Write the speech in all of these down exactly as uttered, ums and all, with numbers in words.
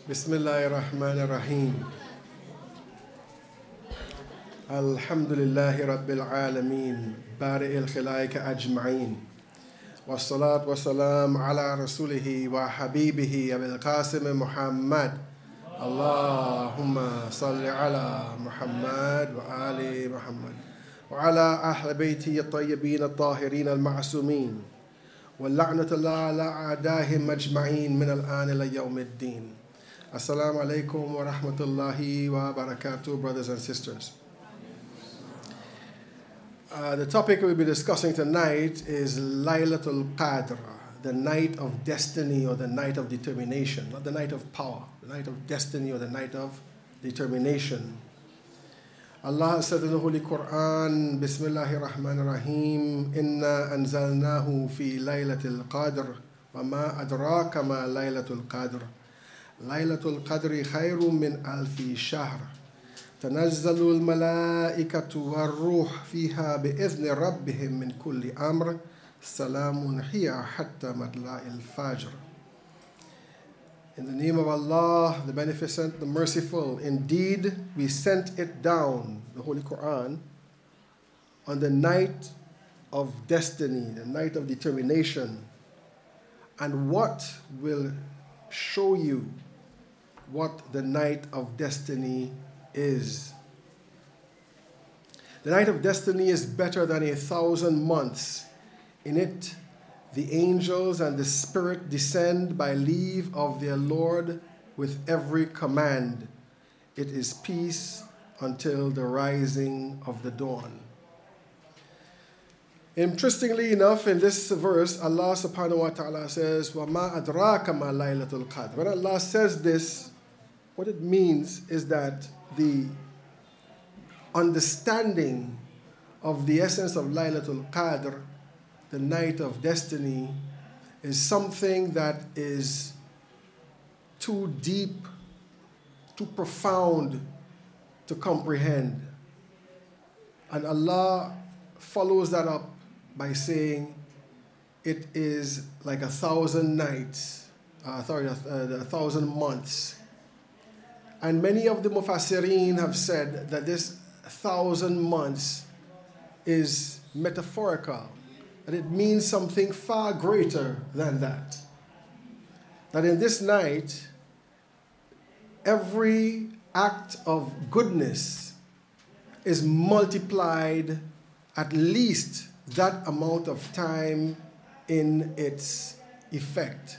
Bismillahir Rahmanir Rahim. Alhamdulillahi Rabbil Alameen. Bari'il Khilaika Ajma'een. Wassalat wassalam ala rasulihi wa habibihi Abil Qasim Muhammad. Allahumma salli ala Muhammad wa ali Muhammad. Wa ala ahli bayti at-tayyibin at-tahirin al-ma'sumin. واللعنة الله على أعدائهم أجمعين من الآن إلى يوم الدين. Assalamu alaikum wa rahmatullahi wa barakatuh, brothers and sisters. Uh, the topic we'll be discussing tonight is Laylatul Qadr, the night of destiny or the night of determination, not the night of power, the night of destiny or the night of determination. Allah said in the Holy Quran, Bismillahir Rahmanir Rahim, Inna anzalnahu fi Laylatul Qadr, wa ma adraka ma Laylatul Qadr. Laylatul Qadri khayrun min alfi shahr. Tanazzalu al-malaikatu war-ruh fiha bi-idhni rabbihim min kulli amr. Salamun hiya hatta matla'il fajr. In the name of Allah, the Beneficent, the Merciful, indeed we sent it down, the Holy Quran, on the night of destiny, the night of determination. And what will show you what the night of destiny is? The night of destiny is better than a thousand months. In it, the angels and the Spirit descend by leave of their Lord with every command. It is peace until the rising of the dawn. Interestingly enough, in this verse, Allah subhanahu wa ta'ala says, وَمَا أَدْرَاكَ مَا لَيْلَةُ الْقَدْرِ. When Allah says this, what it means is that the understanding of the essence of Laylatul Qadr, the night of destiny, is something that is too deep, too profound to comprehend. And Allah follows that up by saying it is like a thousand nights, uh, sorry, a, a thousand months. And many of the Mufassirin have said that this thousand months is metaphorical, that it means something far greater than that. That in this night, every act of goodness is multiplied at least that amount of time in its effect.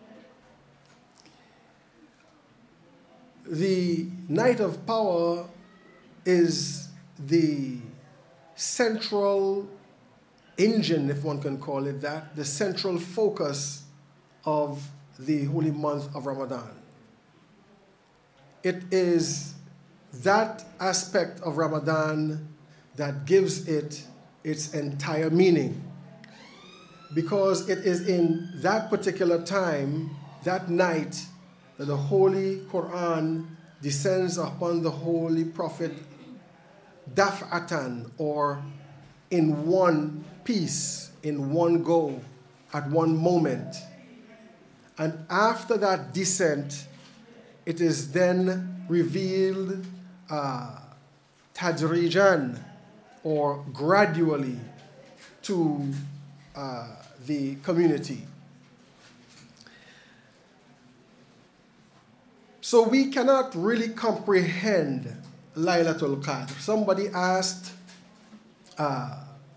The night of power is the central engine, if one can call it that, the central focus of the holy month of Ramadan. It is that aspect of Ramadan that gives it its entire meaning, because it is in that particular time, that night, that the Holy Quran descends upon the Holy Prophet daf'atan, or in one piece, in one go, at one moment. And after that descent, it is then revealed uh, tadrijan, or gradually, to uh, the community. So we cannot really comprehend Laylatul Qadr. Somebody asked uh,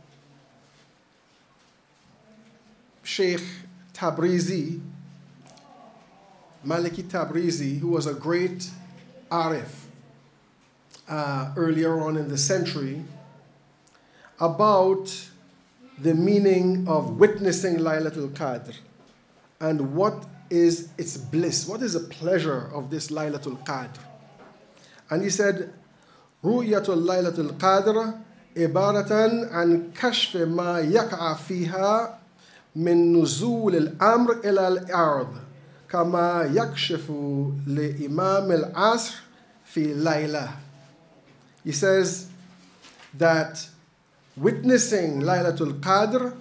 Sheikh Tabrizi, Maliki Tabrizi, who was a great Arif uh, earlier on in the century, about the meaning of witnessing Laylatul Qadr and what is its bliss, what is the pleasure of this Laylatul Qadr. And he said, Ru'yatul Laylatul Qadr ibaratan an kashf ma yaq'a fiha min nuzul al-amr ila al-ard kama yakshifu li imam al-asr fi layla. He says that witnessing Laylatul Qadr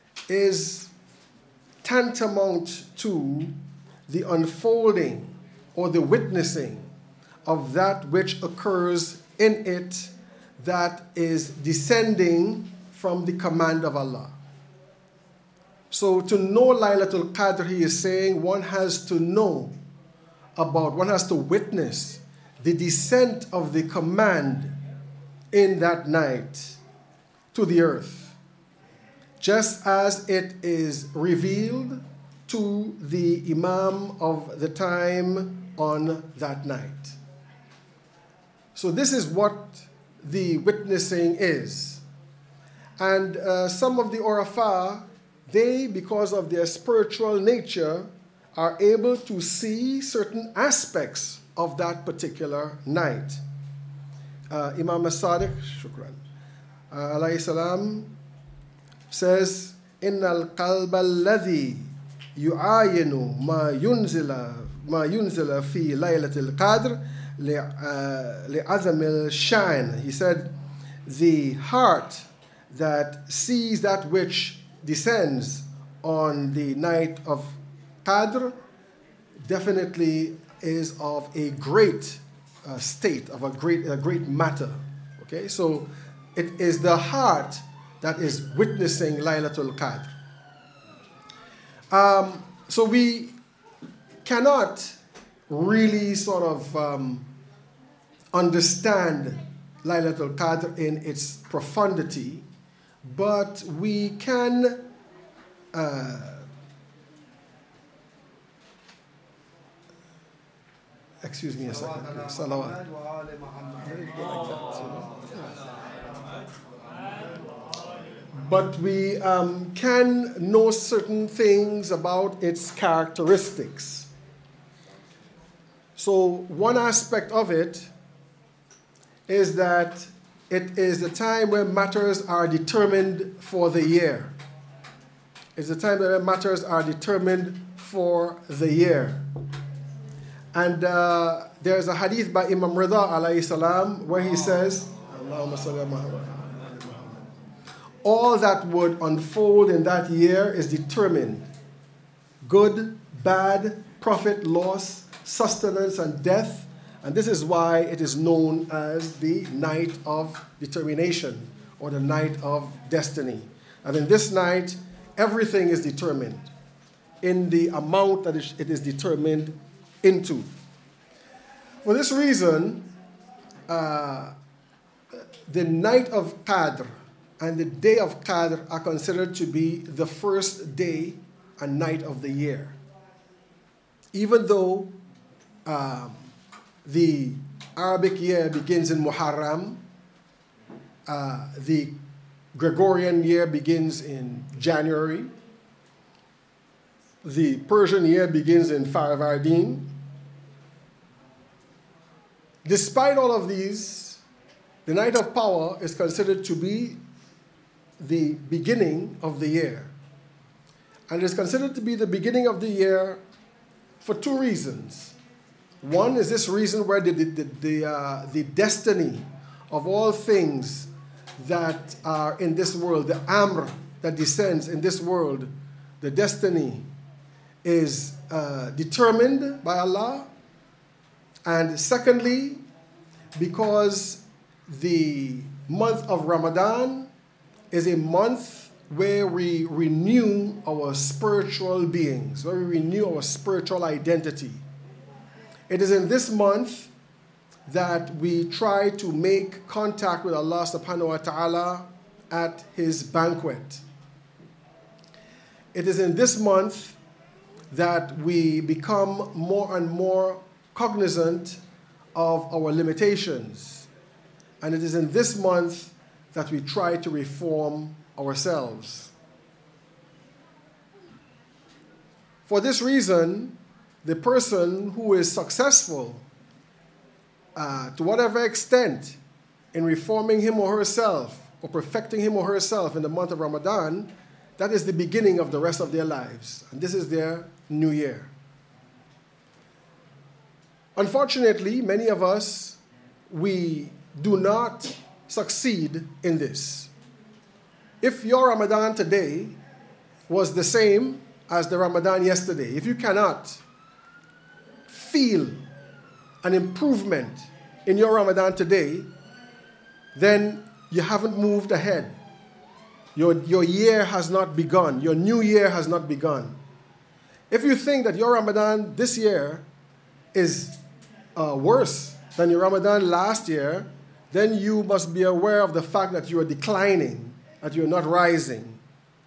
is tantamount to the unfolding or the witnessing of that which occurs in it that is descending from the command of Allah. So to know Laylatul Qadr, he is saying, one has to know about, one has to witness the descent of the command in that night to the earth, just as it is revealed to the Imam of the time on that night. So this is what the witnessing is. And uh, some of the Urafa, they, because of their spiritual nature, are able to see certain aspects of that particular night. Uh, Imam as-Sadiq, shukran, uh, alayhi salam, says, "Inna al-qalba alladhi yu'ayinu ma yunzila ma yunzila fi laylatil qadr li'azam al-sha'n." He said, the heart that sees that which descends on the night of Qadr definitely is of a great uh, state, of a great, a great matter. Okay, so it is the heart that is witnessing Laylatul Qadr. Um, so we cannot really sort of um, understand Laylatul Qadr in its profundity, but we can uh, excuse me a second, please. Salawat. But we um, can know certain things about its characteristics. So one aspect of it is that it is the time when matters are determined for the year. It's the time when matters are determined for the year. And uh, there's a hadith by Imam Rida alayhi salam where he says, Allahumma salli ala Muhammad, all that would unfold in that year is determined. Good, bad, profit, loss, sustenance, and death. And this is why it is known as the night of determination, or the night of destiny. And in this night, everything is determined in the amount that it is determined into. For this reason, uh, the night of Qadr and the day of Qadr are considered to be the first day and night of the year. Even though um, the Arabic year begins in Muharram, uh, the Gregorian year begins in January, the Persian year begins in Farvardin. Despite all of these, the night of power is considered to be the beginning of the year. And it is considered to be the beginning of the year for two reasons. One is this reason where the, the, the, uh, the destiny of all things that are in this world, the amr that descends in this world, the destiny is uh, determined by Allah. And secondly, because the month of Ramadan is a month where we renew our spiritual beings, where we renew our spiritual identity. It is in this month that we try to make contact with Allah subhanahu wa ta'ala at His banquet. It is in this month that we become more and more cognizant of our limitations. And it is in this month that we try to reform ourselves. For this reason, the person who is successful uh, to whatever extent in reforming him or herself or perfecting him or herself in the month of Ramadan, that is the beginning of the rest of their lives. And this is their new year. Unfortunately, many of us, we do not succeed in this. If your Ramadan today was the same as the Ramadan yesterday, if you cannot feel an improvement in your Ramadan today, then you haven't moved ahead. Your, your year has not begun. Your new year has not begun. If you think that your Ramadan this year is uh, worse than your Ramadan last year, then you must be aware of the fact that you are declining, that you are not rising.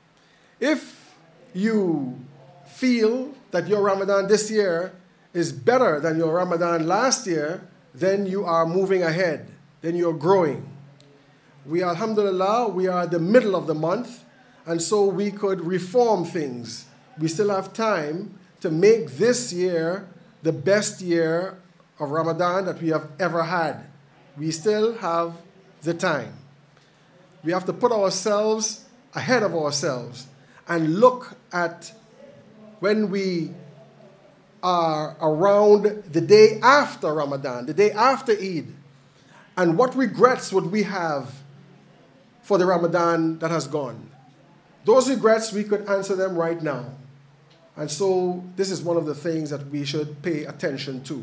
If you feel that your Ramadan this year is better than your Ramadan last year, then you are moving ahead, then you are growing. We, alhamdulillah, we are the middle of the month, and so we could reform things. We still have time to make this year the best year of Ramadan that we have ever had. We still have the time. We have to put ourselves ahead of ourselves and look at when we are around the day after Ramadan, the day after Eid, and what regrets would we have for the Ramadan that has gone. Those regrets, we could answer them right now. And so this is one of the things that we should pay attention to.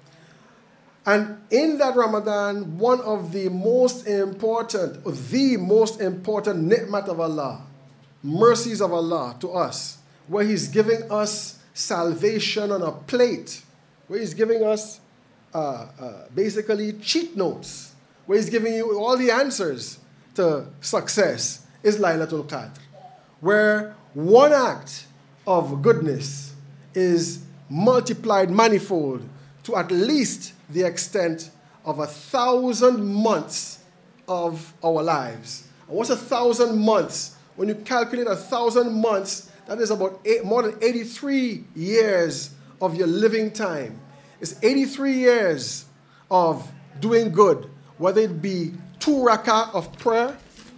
And in that Ramadan, one of the most important, the most important ni'mat of Allah, mercies of Allah to us, where He's giving us salvation on a plate, where He's giving us uh, uh, basically cheat notes, where He's giving you all the answers to success, is Laylatul Qadr, where one act of goodness is multiplied manifold to at least the extent of a thousand months of our lives. And what's a thousand months? When you calculate a thousand months, that is about eight, more than eighty-three years of your living time. It's eighty-three years of doing good, whether it be two rakah of prayer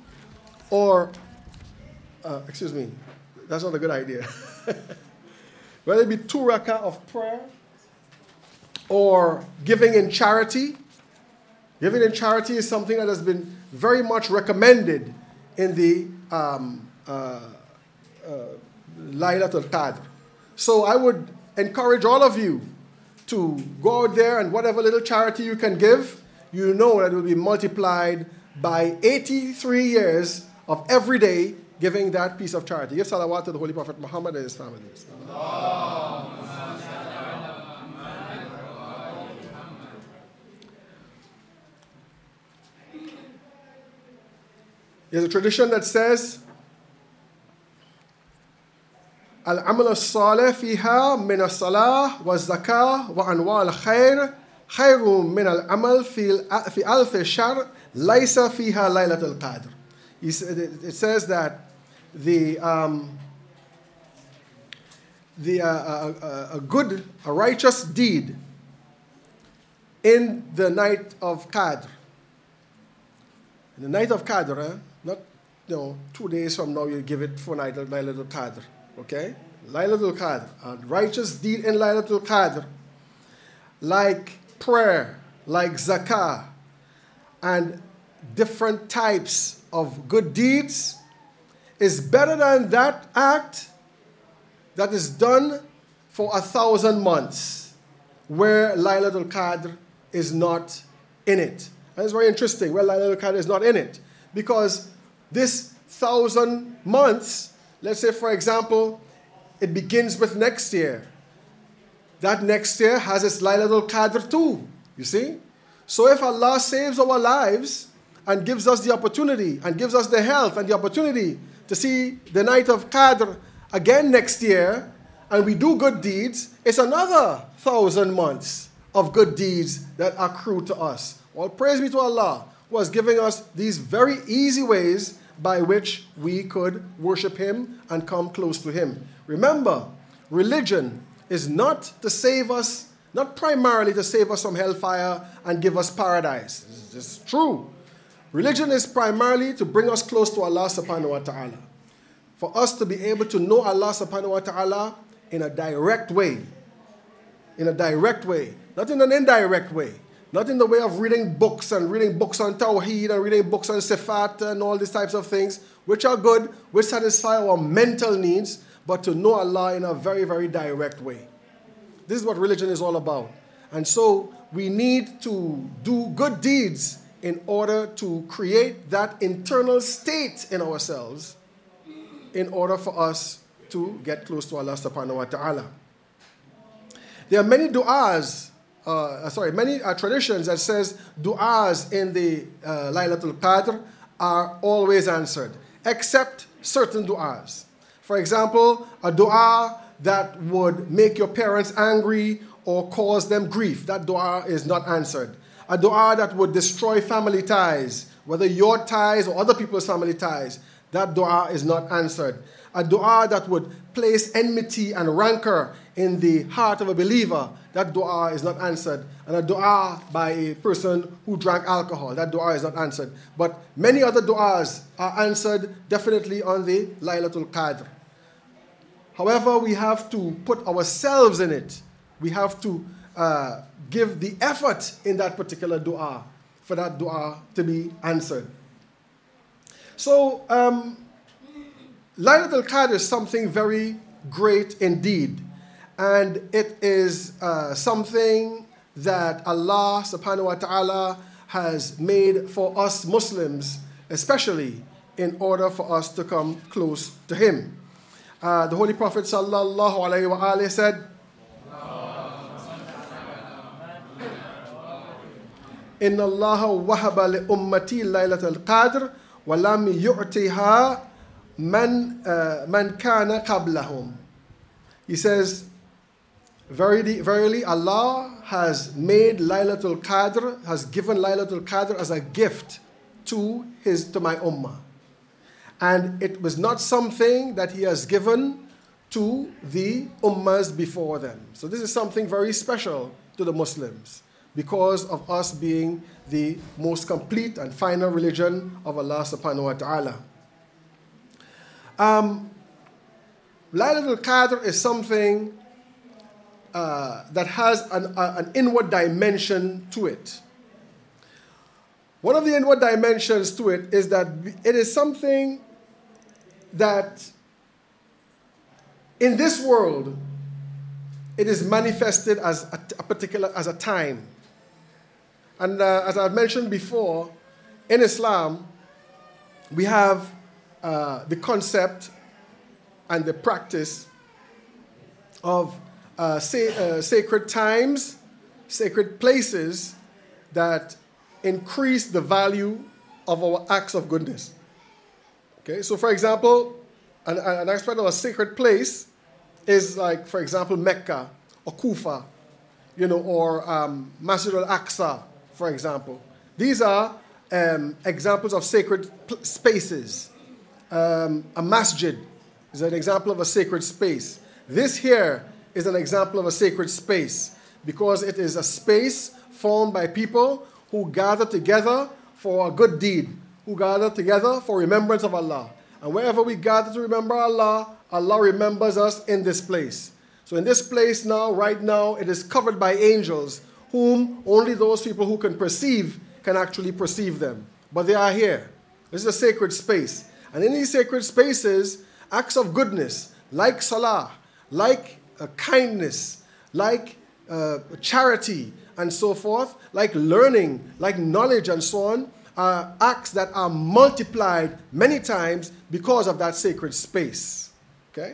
or, uh, excuse me, that's not a good idea. Whether it be two rakah of prayer or giving in charity. Giving in charity is something that has been very much recommended in the um, uh, uh, Laylatul Qadr. So I would encourage all of you to go out there and whatever little charity you can give, you know that it will be multiplied by eighty-three years of every day giving that piece of charity. Give salawat to the Holy Prophet Muhammad and his family. There's a tradition that says, Al-amal al-salih fiha min al-salah wa zakah wa anwa al-khair khayrun min al-amal fi alf shahr laysa fiha laylatul qadr. It says that the um, the uh, uh, a good, a righteous deed in the night of Qadr. In the night of Qadr, eh? Not, you know, two days from now you give it for night of Laylatul Qadr, okay? Laylatul Qadr, a righteous deed in Laylatul Qadr, like prayer, like zakah, and different types of good deeds, is better than that act that is done for a thousand months, where Laylatul Qadr is not in it. And it's very interesting where Laylatul Qadr is not in it, because this thousand months, let's say for example, it begins with next year. That next year has its Laylatul Qadr too, you see? So if Allah saves our lives and gives us the opportunity and gives us the health and the opportunity to see the night of Qadr again next year, and we do good deeds, it's another thousand months of good deeds that accrue to us. Well, praise be to Allah, who has given us these very easy ways by which we could worship Him and come close to Him. Remember, religion is not to save us, not primarily to save us from hellfire and give us paradise. It's true. Religion is primarily to bring us close to Allah subhanahu wa ta'ala. For us to be able to know Allah subhanahu wa ta'ala in a direct way. In a direct way. Not in an indirect way. Not in the way of reading books and reading books on Tawheed and reading books on Sifat and all these types of things, which are good, which satisfy our mental needs, but to know Allah in a very, very direct way. This is what religion is all about. And so we need to do good deeds in order to create that internal state in ourselves in order for us to get close to Allah subhanahu wa ta'ala. There are many du'as, uh, sorry, many uh, traditions that says du'as in the uh, Laylatul Qadr are always answered, except certain du'as. For example, a du'a that would make your parents angry or cause them grief, that du'a is not answered. A du'a that would destroy family ties, whether your ties or other people's family ties, that du'a is not answered. A du'a that would place enmity and rancor in the heart of a believer, that du'a is not answered. And a du'a by a person who drank alcohol, that du'a is not answered. But many other du'as are answered definitely on the Laylatul Qadr. However, we have to put ourselves in it. We have to uh, give the effort in that particular du'a for that du'a to be answered. So, um, Laylatul Qadr is something very great indeed. And it is uh, something that Allah subhanahu wa ta'ala has made for us Muslims, especially in order for us to come close to Him. Uh, the Holy Prophet sallallahu alayhi wa alayhi said, Inna Allah wahaba li ummati laylatul qadr wa lam yu'tiha man uh, man kana qablahum. He says, Verily, verily, Allah has made Laylatul Qadr, has given Laylatul Qadr as a gift to his to my ummah. And it was not something that He has given to the ummahs before them. So this is something very special to the Muslims because of us being the most complete and final religion of Allah subhanahu wa ta'ala. Um, Laylatul Qadr is something Uh, that has an, uh, an inward dimension to it. One of the inward dimensions to it is that it is something that in this world it is manifested as a, a particular as a time. And uh, as I've mentioned before, in Islam we have uh, the concept and the practice of Uh, say, uh, sacred times, sacred places that increase the value of our acts of goodness. Okay, so for example, an, an aspect of a sacred place is like, for example, Mecca or Kufa, you know, or um, Masjid al-Aqsa, for example. These are um, examples of sacred pl- spaces. Um, a masjid is an example of a sacred space. This here is an example of a sacred space because it is a space formed by people who gather together for a good deed, who gather together for remembrance of Allah. And wherever we gather to remember Allah, Allah remembers us in this place. So in this place now, right now, it is covered by angels whom only those people who can perceive can actually perceive them. But they are here. This is a sacred space. And in these sacred spaces, acts of goodness, like salah, like Uh, kindness, like uh, charity, and so forth, like learning, like knowledge, and so on, are acts that are multiplied many times because of that sacred space. Okay,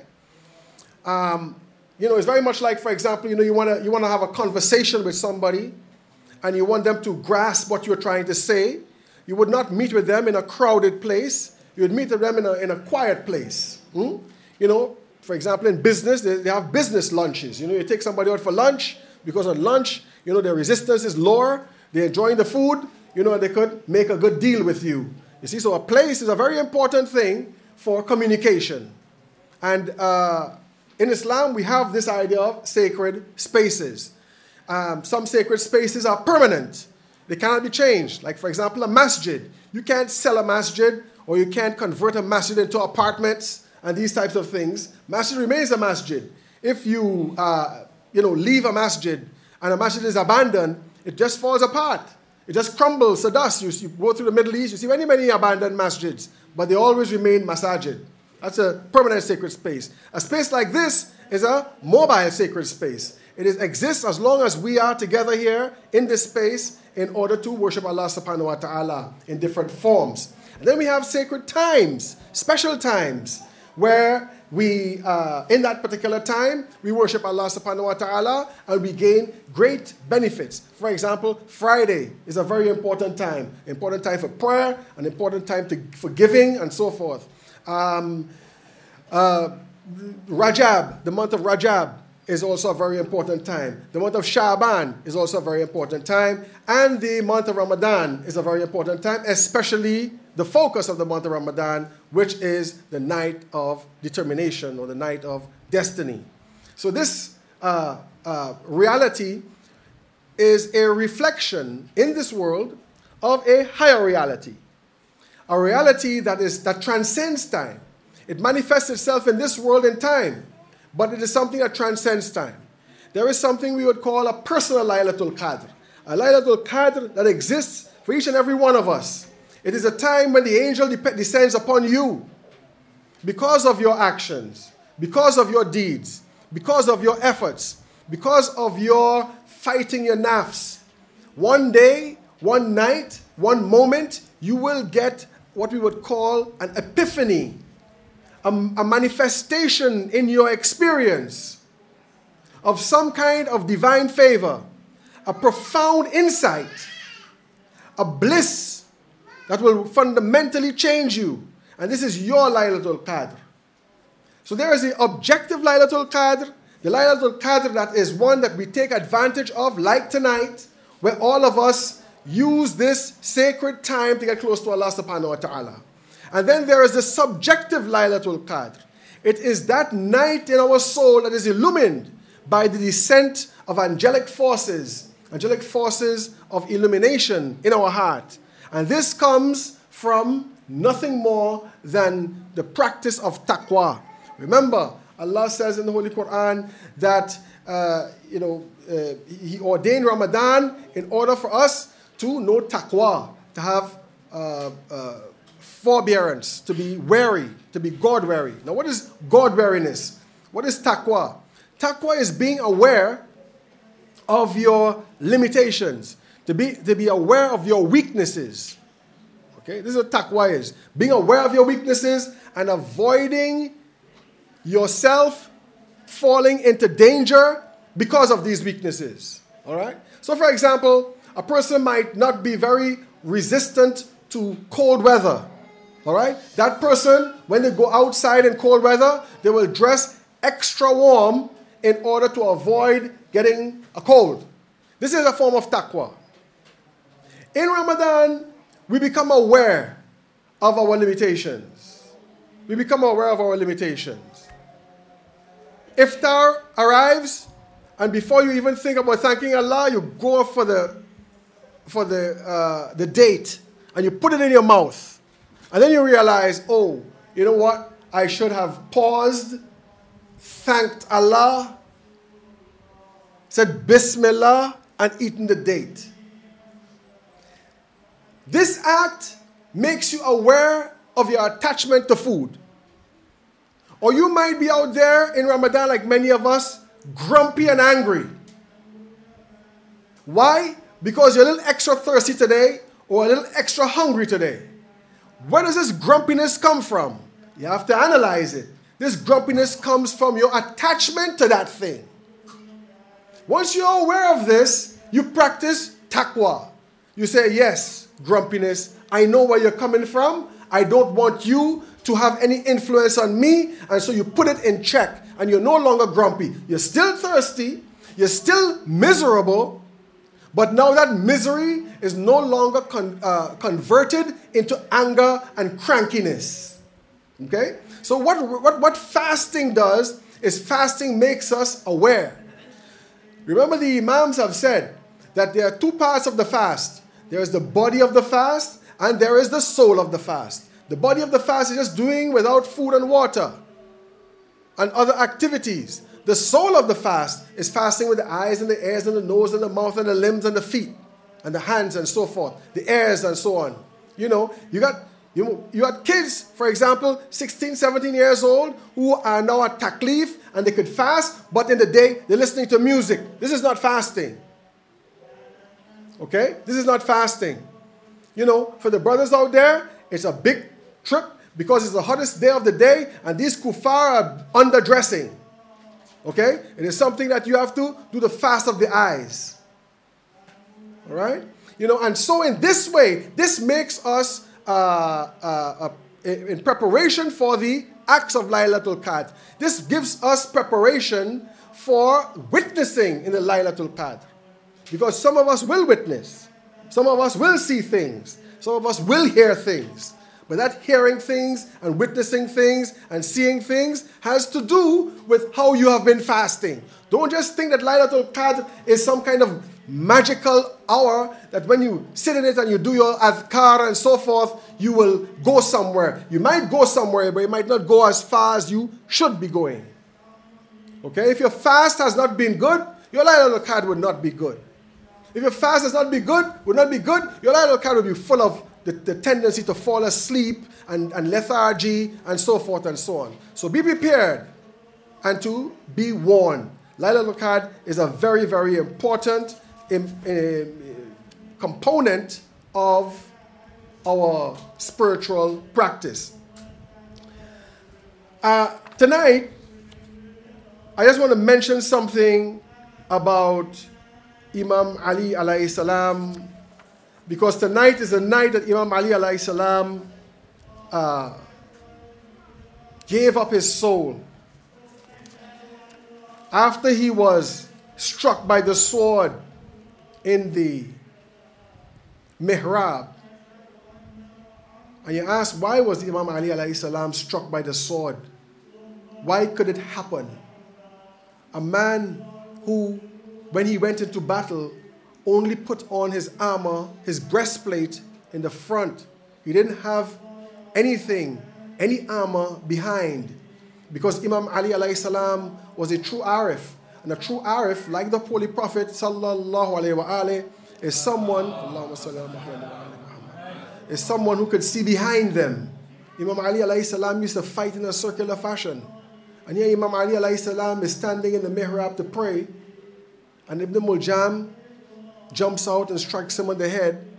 um, you know, it's very much like, for example, you know, you want to you want to have a conversation with somebody, and you want them to grasp what you're trying to say. You would not meet with them in a crowded place. You would meet with them in a in a quiet place. Hmm? You know. For example, in business, they, they have business lunches. You know, you take somebody out for lunch, because at lunch, you know, their resistance is lower, they're enjoying the food, you know, and they could make a good deal with you. You see, so a place is a very important thing for communication. And uh, in Islam, we have this idea of sacred spaces. Um, some sacred spaces are permanent. They cannot be changed. Like, for example, a masjid. You can't sell a masjid, or you can't convert a masjid into apartments and these types of things. Masjid remains a masjid. If you, uh, you know, leave a masjid and a masjid is abandoned, it just falls apart. It just crumbles to dust. You, you go through the Middle East, you see many, many abandoned masjids, but they always remain masajid. That's a permanent sacred space. A space like this is a mobile sacred space. It is, exists as long as we are together here in this space in order to worship Allah subhanahu wa ta'ala in different forms. And then we have sacred times, special times, where we, uh, in that particular time, we worship Allah subhanahu wa ta'ala and we gain great benefits. For example, Friday is a very important time. Important time for prayer, an important time to, for giving, and so forth. Um, uh, Rajab, the month of Rajab, is also a very important time. The month of Sha'ban is also a very important time. And the month of Ramadan is a very important time, especially the focus of the month of Ramadan, which is the night of determination or the night of destiny. So this uh, uh, reality is a reflection in this world of a higher reality, a reality that is that transcends time. It manifests itself in this world in time, but it is something that transcends time. There is something we would call a personal Laylatul Qadr, a Laylatul Qadr that exists for each and every one of us. It is a time when the angel de- descends upon you because of your actions, because of your deeds, because of your efforts, because of your fighting your nafs. One day, one night, one moment, you will get what we would call an epiphany, a, a manifestation in your experience of some kind of divine favor, a profound insight, a bliss that will fundamentally change you. And this is your Laylatul Qadr. So there is the objective Laylatul Qadr, the Laylatul Qadr that is one that we take advantage of, like tonight, where all of us use this sacred time to get close to Allah subhanahu wa ta'ala. And then there is the subjective Laylatul Qadr. It is that night in our soul that is illumined by the descent of angelic forces, angelic forces of illumination in our heart. And this comes from nothing more than the practice of taqwa. Remember, Allah says in the Holy Quran that uh, you know uh, He ordained Ramadan in order for us to know taqwa, to have uh, uh, forbearance, to be wary, to be God-wary. Now, what is God-wariness? What is taqwa? Taqwa is being aware of your limitations, to be, to be aware of your weaknesses. Okay, this is what taqwa is. Being aware of your weaknesses and avoiding yourself falling into danger because of these weaknesses. All right? So, for example, a person might not be very resistant to cold weather. All right? That person, when they go outside in cold weather, they will dress extra warm in order to avoid getting a cold. This is a form of taqwa. In Ramadan, we become aware of our limitations. We become aware of our limitations. Iftar arrives, and before you even think about thanking Allah, you go for the for the uh, the date, and you put it in your mouth. And then you realize, oh, you know what? I should have paused, thanked Allah, said Bismillah, and eaten the date. This act makes you aware of your attachment to food. Or you might be out there in Ramadan, like many of us, grumpy and angry. Why? Because you're a little extra thirsty today or a little extra hungry today. Where does this grumpiness come from? You have to analyze it. This grumpiness comes from your attachment to that thing. Once you're aware of this, you practice taqwa. You say, yes, grumpiness, I know where you're coming from. I don't want you to have any influence on me. And so you put it in check and you're no longer grumpy. You're still thirsty. You're still miserable. But now that misery is no longer con- uh, converted into anger and crankiness. Okay? So what, what, what fasting does is fasting makes us aware. Remember, the Imams have said that there are two parts of the fast. There is the body of the fast and there is the soul of the fast. The body of the fast is just doing without food and water and other activities. The soul of the fast is fasting with the eyes and the ears and the nose and the mouth and the limbs and the feet and the hands and so forth, the ears and so on. You know, you got You, you had kids, for example, sixteen, seventeen years old, who are now at taklif, and they could fast, but in the day, they're listening to music. This is not fasting. Okay? This is not fasting. You know, for the brothers out there, it's a big trip because it's the hottest day of the day, and these kuffar are underdressing. Okay? It is something that you have to do the fast of the eyes. All right? You know, and so in this way, this makes us, uh, uh, uh, in preparation for the acts of Laylatul Qadr, this gives us preparation for witnessing in the Laylatul Qadr. Because some of us will witness. Some of us will see things. Some of us will hear things. But that hearing things and witnessing things and seeing things has to do with how you have been fasting. Don't just think that Laylatul Qadr is some kind of magical hour that when you sit in it and you do your adhkar and so forth, you will go somewhere. You might go somewhere, but you might not go as far as you should be going. Okay? If your fast has not been good, your Laylatul Qadr would not be good. If your fast has not been good, would not be good, your Laylatul Qadr will be full of the, the tendency to fall asleep and, and lethargy and so forth and so on. So be prepared and to be warned. Laylatul Qadr is a very, very important in, in, component of our spiritual practice. Uh, tonight, I just want to mention something about Imam Ali alayhi salam, because tonight is the night that Imam Ali alayhi salam uh, gave up his soul. After he was struck by the sword in the mihrab. And you ask, why was Imam Ali alayhi salam struck by the sword? Why could it happen? A man who, when he went into battle, only put on his armor, his breastplate in the front. He didn't have anything, any armor behind. Because Imam Ali alayhi salam was a true arif. And a true arif, like the Holy Prophet sallallahu alayhi wa alayhi, is someone, is someone who could see behind them. Imam Ali alayhi salam used to fight in a circular fashion. And here Imam Ali alayhi salam is standing in the mihrab to pray. And Ibn Muljam jumps out and strikes him on the head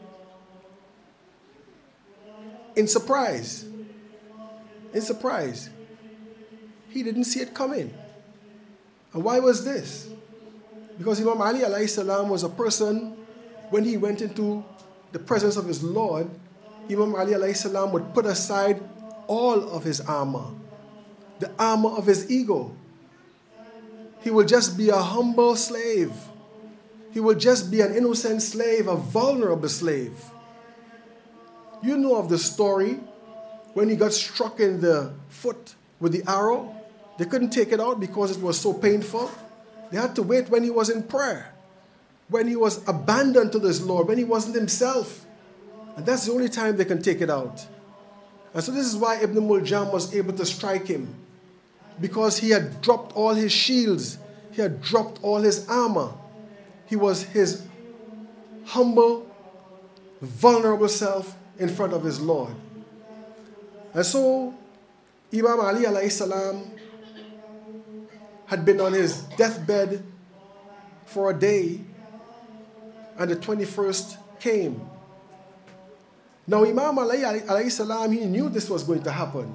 in surprise. In surprise. He didn't see it coming. And why was this? Because Imam Ali alayhi salam was a person, when he went into the presence of his Lord, Imam Ali alayhi salam would put aside all of his armor, the armor of his ego. He will just be a humble slave. He will just be an innocent slave, a vulnerable slave. You know of the story when he got struck in the foot with the arrow. They couldn't take it out because it was so painful. They had to wait when he was in prayer, when he was abandoned to this Lord, when he wasn't himself. And that's the only time they can take it out. And so this is why Ibn Muljam was able to strike him, because he had dropped all his shields. He had dropped all his armor. He was his humble, vulnerable self in front of his Lord. And so Imam Ali alayhi salam had been on his deathbed for a day, and the twenty-first came. Now Imam Ali alayhi salam, he knew this was going to happen.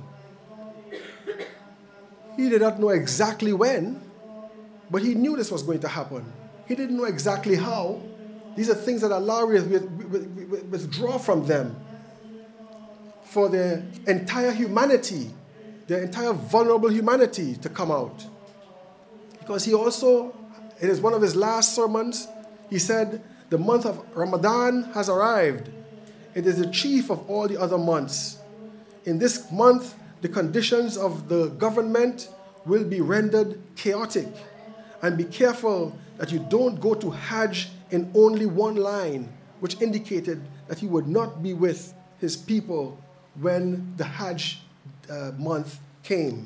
He did not know exactly when, but he knew this was going to happen. He didn't know exactly how. These are things that Allah will withdraw from them for the entire humanity, the entire vulnerable humanity to come out. Because he also, it is one of his last sermons, he said, the month of Ramadan has arrived. It is the chief of all the other months. In this month, the conditions of the government will be rendered chaotic. And be careful that you don't go to Hajj in only one line, which indicated that he would not be with his people when the Hajj uh, month came.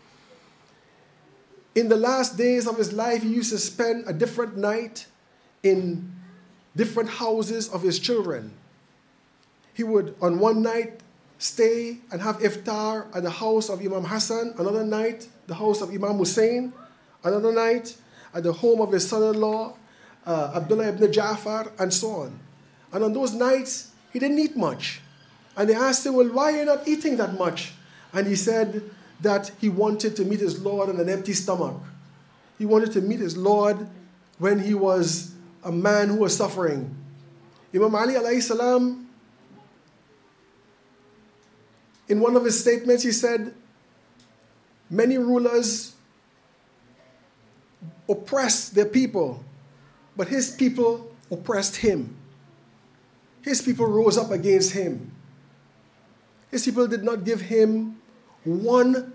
In the last days of his life, he used to spend a different night in different houses of his children. He would, on one night, stay and have iftar at the house of Imam Hassan, another night the house of Imam Hussein, another night at the home of his son-in-law, uh, Abdullah ibn Ja'far, and so on. And on those nights, he didn't eat much. And they asked him, well, why are you not eating that much? And he said that he wanted to meet his Lord on an empty stomach. He wanted to meet his Lord when he was a man who was suffering. Imam Ali alayhi salam, in one of his statements, he said, many rulers oppressed their people, but his people oppressed him. His people rose up against him. His people did not give him one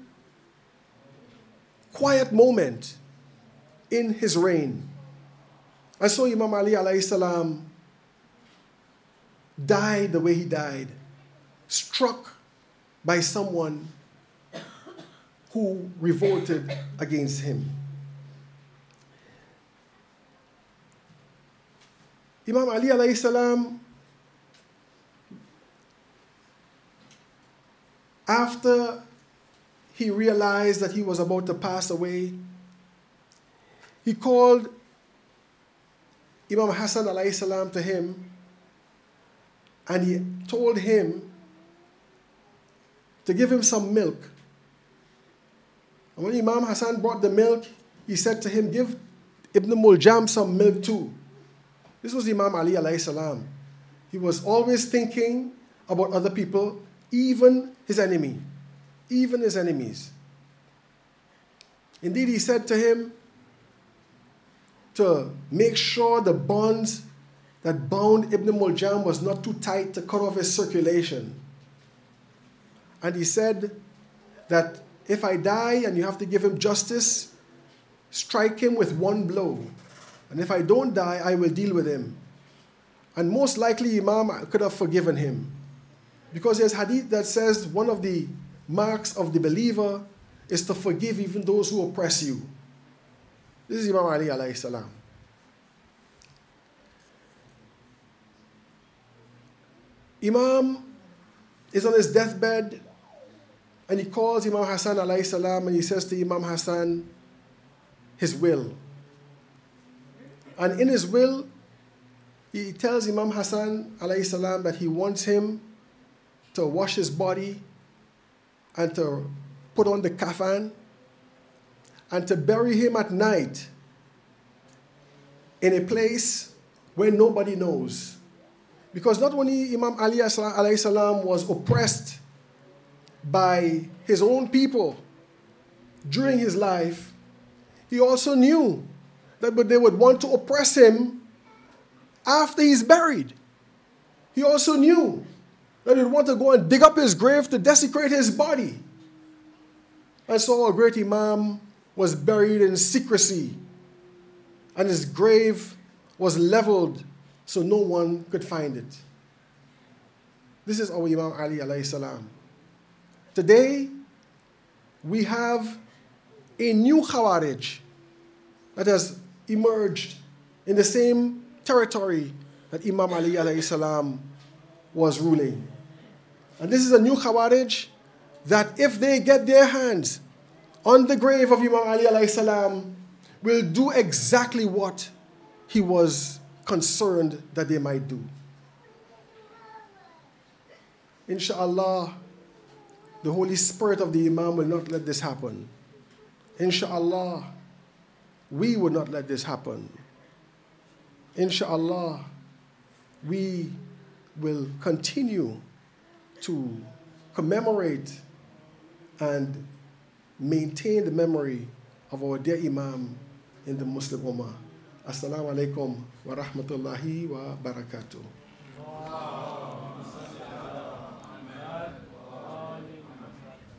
quiet moment in his reign. And so Imam Ali alayhi salam died the way he died, struck by someone who revolted against him. Imam Ali alayhi salam, after he realized that he was about to pass away, he called Imam Hassan alayhi salam to him, and he told him to give him some milk. And when Imam Hassan brought the milk, he said to him, give Ibn Muljam some milk too. This was Imam Ali alayhi salam. He was always thinking about other people, even his enemy, even his enemies. Indeed, he said to him to make sure the bonds that bound Ibn Muljam was not too tight to cut off his circulation. And he said that if I die and you have to give him justice, strike him with one blow. And if I don't die, I will deal with him. And most likely Imam could have forgiven him. Because there's hadith that says one of the marks of the believer is to forgive even those who oppress you. This is Imam Ali alayhi salam. Imam is on his deathbed, and he calls Imam Hassan alayhi salam, and he says to Imam Hassan his will. And in his will, he tells Imam Hassan alayhi salam that he wants him to wash his body and to put on the kafan and to bury him at night in a place where nobody knows. Because not only Imam Ali alayhi salam was oppressed by his own people during his life, he also knew that they would want to oppress him after he's buried. He also knew that they would want to go and dig up his grave to desecrate his body. And so a great Imam was buried in secrecy, and his grave was leveled so no one could find it. This is our Imam Ali alayhi salam. Today, we have a new Khawarij that has emerged in the same territory that Imam Ali alayhi salam was ruling. And this is a new Khawarij that if they get their hands on the grave of Imam Ali alayhi salam, will do exactly what he was concerned that they might do. Insha'Allah, the Holy Spirit of the Imam will not let this happen. Insha'Allah, we will not let this happen. Insha'Allah, we will continue to commemorate and maintain the memory of our dear Imam in the Muslim Ummah. Assalamu alaikum wa rahmatullahi wa barakatuh.